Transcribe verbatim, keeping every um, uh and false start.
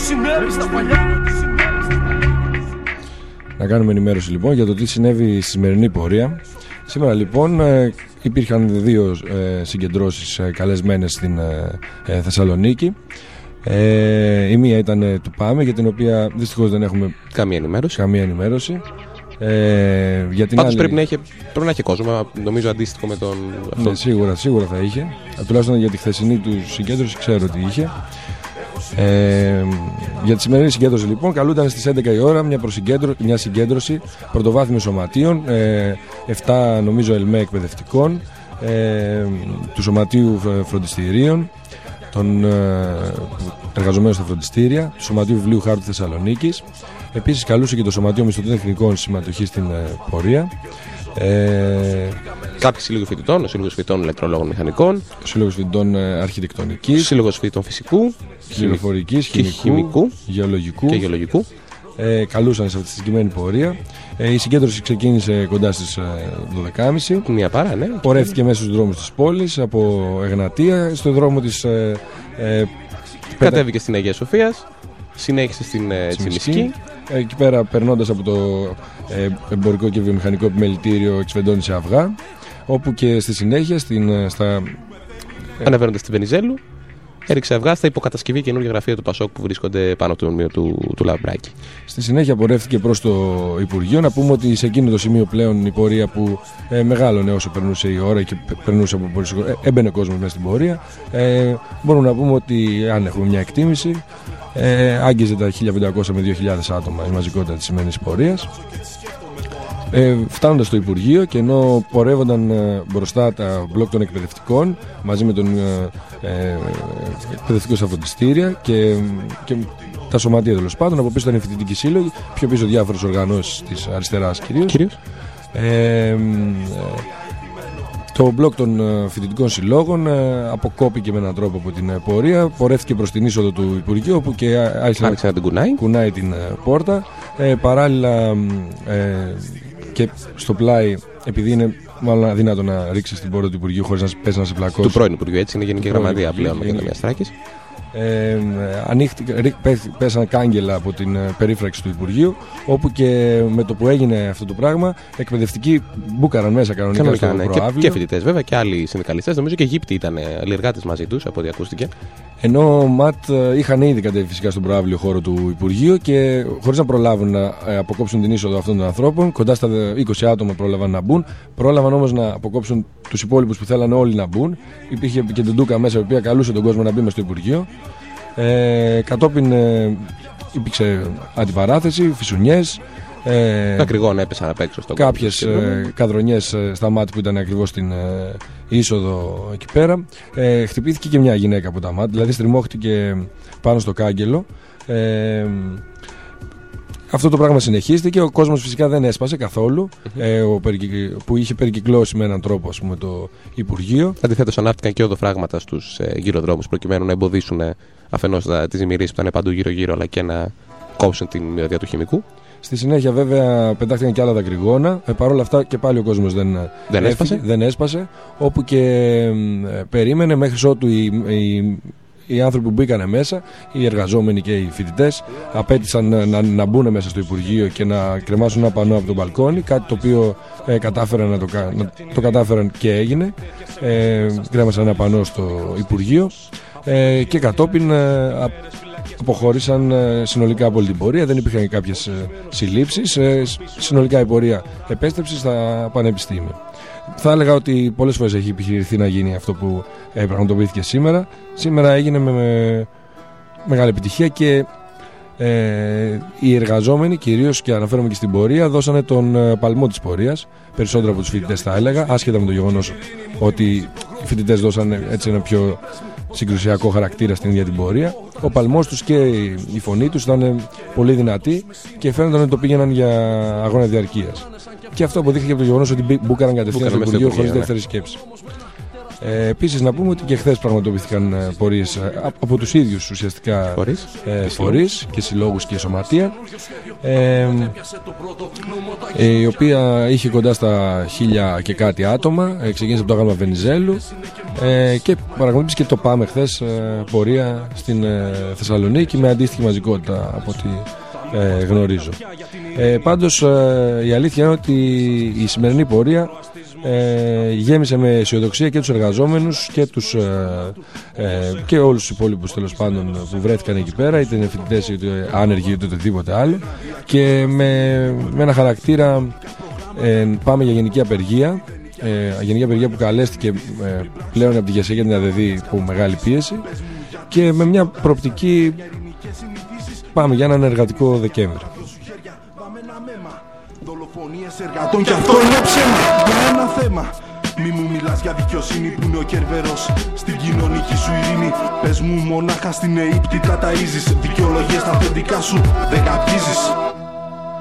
Να κάνουμε ενημέρωση λοιπόν για το τι συνέβη στη σημερινή πορεία. Σήμερα λοιπόν ε, υπήρχαν δύο ε, συγκεντρώσεις ε, καλεσμένες στην ε, ε, Θεσσαλονίκη. Ε, η μία ήταν ε, του ΠΑΜΕ, για την οποία δυστυχώς δεν έχουμε καμία ενημέρωση. Καμία ενημέρωση. Ε, για την Πάντως άλλη... πρέπει, να είχε, πρέπει να είχε κόσμο, νομίζω αντίστοιχο με τον... Ναι, σίγουρα, σίγουρα θα είχε. Τουλάχιστον για τη χθεσινή του συγκέντρωση ξέρω ότι είχε. Ε, για τη σημερινή συγκέντρωση λοιπόν καλούνταν στις έντεκα η ώρα μια, μια συγκέντρωση πρωτοβάθμιων σωματείων, ε, επτά νομίζω ΕΛΜΕ εκπαιδευτικών, ε, του Σωματείου Φροντιστηρίων, των ε, εργαζομένων στα φροντιστήρια, του Σωματείου Βιβλίου Χάρτου Θεσσαλονίκης. Επίσης καλούσε και το Σωματείο Μισθωτών Τεχνικών συμμετοχή στην ε, πορεία. Ε, Κάποιοι σύλλογοι φοιτητών, ο Σύλλογος Φοιτητών Ηλεκτρολόγων Μηχανικών, ο Σύλλογος Φοιτητών Αρχιτεκτονικής, ο Σύλλογος Φοιτητών Φυσικού, Πληροφορικής, χημικού, χημικού, γεωλογικού, και γεωλογικού. Ε, καλούσαν σε αυτή τη συγκεκριμένη πορεία. Ε, η συγκέντρωση ξεκίνησε κοντά στις δώδεκα και μισή. Μια παρά, ναι. Πορεύτηκε μέσα στους δρόμους της πόλης από Εγνατία, στο δρόμο της. Ε, ε, Κατέβηκε πέτα... στην Αγία Σοφίας, συνέχισε στην ε, Τσιμισκή. Εκεί πέρα, περνώντας από το ε, εμπορικό και βιομηχανικό επιμελητήριο, εξφεντώνησε αυγά. Όπου και στη συνέχεια, στην, στα... ανεβαίνοντας στην Βενιζέλου, έριξε αυγά στα υποκατασκευή καινούργια γραφεία του Πασόκ που βρίσκονται πάνω από το μνημείο του, του Λαμπράκη. Στη συνέχεια πορεύτηκε προς το Υπουργείο. Να πούμε ότι σε εκείνο το σημείο πλέον η πορεία που ε, μεγάλωνε όσο περνούσε η ώρα και περνούσε από πολύ ε, έμπαινε κόσμο μέσα στην πορεία. Ε, μπορούμε να πούμε ότι αν έχουμε μια εκτίμηση, ε, άγγιζε τα χίλια πεντακόσια με δύο χιλιάδες άτομα η μαζικότητα της σημερινής πορείας. Ε, φτάνοντας στο Υπουργείο και ενώ πορεύονταν ε, μπροστά τα μπλοκ των εκπαιδευτικών μαζί με τον ε, ε, εκπαιδευτικό στα φροντιστήρια και, και τα σωματεία τέλος πάντων, από πίσω ήταν οι φοιτητικοί σύλλογοι, πιο πίσω διάφορες οργανώσεις της αριστεράς κυρίως. κυρίως. Ε, ε, το μπλοκ των φοιτητικών συλλόγων ε, αποκόπηκε με έναν τρόπο από την ε, πορεία, πορεύτηκε προς την είσοδο του Υπουργείου, όπου και άρχισε να, να την κουνάει. κουνάει την ε, πόρτα. Ε, παράλληλα ε, και στο πλάι, επειδή είναι μάλλον αδύνατο να ρίξει την πόρτα του Υπουργείου χωρίς να πέσει να σε πλακώσει. Του πρώην Υπουργείου, έτσι είναι Γενική Γραμματεία πλέον με την Στράκης. Ε, ανοίχτηκε, πέσαν κάγκελα από την περίφραξη του Υπουργείου, όπου και με το που έγινε αυτό το πράγμα, εκπαιδευτικοί μπούκαραν μέσα κανονικά, κανονικά στο ναι. προαύλιο. Και, και φοιτητές βέβαια και άλλοι συνδικαλιστές, νομίζω και Αιγύπτιοι ήταν αλληλεργάτες μαζί τους από ό,τι ακούστηκε. Ενώ ΜΑΤ είχαν ήδη κατέβει φυσικά στον προαύλιο χώρο του Υπουργείου και χωρίς να προλάβουν να αποκόψουν την είσοδο αυτών των ανθρώπων, κοντά στα είκοσι άτομα πρόλαβαν να μπουν. Πρόλαβαν όμως να αποκόψουν τους υπόλοιπους που θέλανε όλοι να μπουν. Υπήρχε και την Ντούκα μέσα, η οποία καλούσε τον κόσμο να μπει μες στο Υπουργείο. Ε, κατόπιν ε, υπήρξε αντιπαράθεση, φυσουνιές. Ε, Ακριγόνα έπεσαν απ' έξω στον κάποιες ε, καδρονιές ε, στα ΜΑΤ που ήταν ακριβώς στην ε, είσοδο εκεί πέρα. Ε, χτυπήθηκε και μια γυναίκα από τα ΜΑΤ, δηλαδή στριμώχτηκε πάνω στο κάγκελο. Ε, αυτό το πράγμα συνεχίστηκε. Ο κόσμος φυσικά δεν έσπασε καθόλου, ε, ο, που είχε περικυκλώσει με έναν τρόπο, ας πούμε, το Υπουργείο. Αντιθέτως, ανάπτυκαν και οδοφράγματα στους ε, γυροδρόμους προκειμένου να εμποδίσουν ε, αφενός τις ζημιρίες που ήταν παντού γύρω-γύρω, αλλά και να κόψουν την μυρωδιά του χημικού. Στη συνέχεια, βέβαια, πετάχτηκαν και άλλα δακρυγόνα. Ε, Παρ' όλα αυτά και πάλι ο κόσμος δεν, δεν, έσπασε. δεν έσπασε. Όπου και ε, περίμενε μέχρι ότου οι, οι, οι άνθρωποι που μπήκανε μέσα, οι εργαζόμενοι και οι φοιτητές, απέτησαν να, να, να μπουν μέσα στο Υπουργείο και να κρεμάσουν ένα πανό από τον μπαλκόνι. Κάτι το οποίο ε, κατάφεραν να το, να, το κατάφεραν και έγινε. Ε, κρέμασαν ένα πανό στο Υπουργείο ε, και κατόπιν. Ε, αποχώρησαν συνολικά από όλη την πορεία, δεν υπήρχαν κάποιες συλλήψεις. Συνολικά η πορεία επέστρεψε στα πανεπιστήμια. Θα έλεγα ότι πολλές φορές έχει επιχειρηθεί να γίνει αυτό που πραγματοποιήθηκε σήμερα. Σήμερα έγινε με, με μεγάλη επιτυχία και ε, οι εργαζόμενοι, κυρίως και αναφέρομαι και στην πορεία, δώσανε τον παλμό της πορείας. Περισσότερο από τους φοιτητές θα έλεγα, άσχετα με το γεγονός ότι οι φοιτητές δώσανε έτσι ένα πιο συγκρουσιακό χαρακτήρα στην ίδια την πορεία. Ο παλμός τους και η φωνή τους ήταν πολύ δυνατή και φαίνονταν ότι το πήγαιναν για αγώνα διαρκείας. Και αυτό αποδείχθηκε από το γεγονός ότι μπούκαραν κατευθείαν στο Υπουργείο χωρίς δεύτερη σκέψη. Ε, επίσης να πούμε ότι και χθες πραγματοποιήθηκαν ε, πορείες ε, από τους ίδιους ουσιαστικά ε, φορείς και συλλόγους και σωματεία, ε, ε, η οποία είχε κοντά στα χίλια και κάτι άτομα, ε, ξεκίνησε από το Άγαλμα Βενιζέλου ε, και παρακολούθησε και το ΠΑΜΕ χθες ε, πορεία στην ε, Θεσσαλονίκη με αντίστοιχη μαζικότητα από ό,τι ε, γνωρίζω. Ε, πάντως ε, η αλήθεια είναι ότι η σημερινή πορεία ε, γέμισε με αισιοδοξία και τους εργαζόμενους και, τους, ε, ε, και όλους τους υπόλοιπους τέλος πάντων που βρέθηκαν εκεί πέρα, είτε είναι φοιτητές είτε άνεργοι είτε οτιδήποτε άλλο, και με, με ένα χαρακτήρα ε, πάμε για γενική απεργία, ε, γενική απεργία που καλέστηκε ε, πλέον από τη ΓΕΣΕ για την ΑΔΕΔ υπό μεγάλη πίεση και με μια προοπτική πάμε για έναν εργατικό Δεκέμβρη. Δολοφονίες εργατών κι αυτό είναι ψέμα. Για ένα θέμα. Μη μου μιλάς για δικαιοσύνη που είναι ο Κέρβερος στην κοινωνική σου ειρήνη. Πες μου μονάχα στην Αίγυπτο ταΐζεις. Δικαιολογίες τα αφεντικά σου δεν καπνίζεις.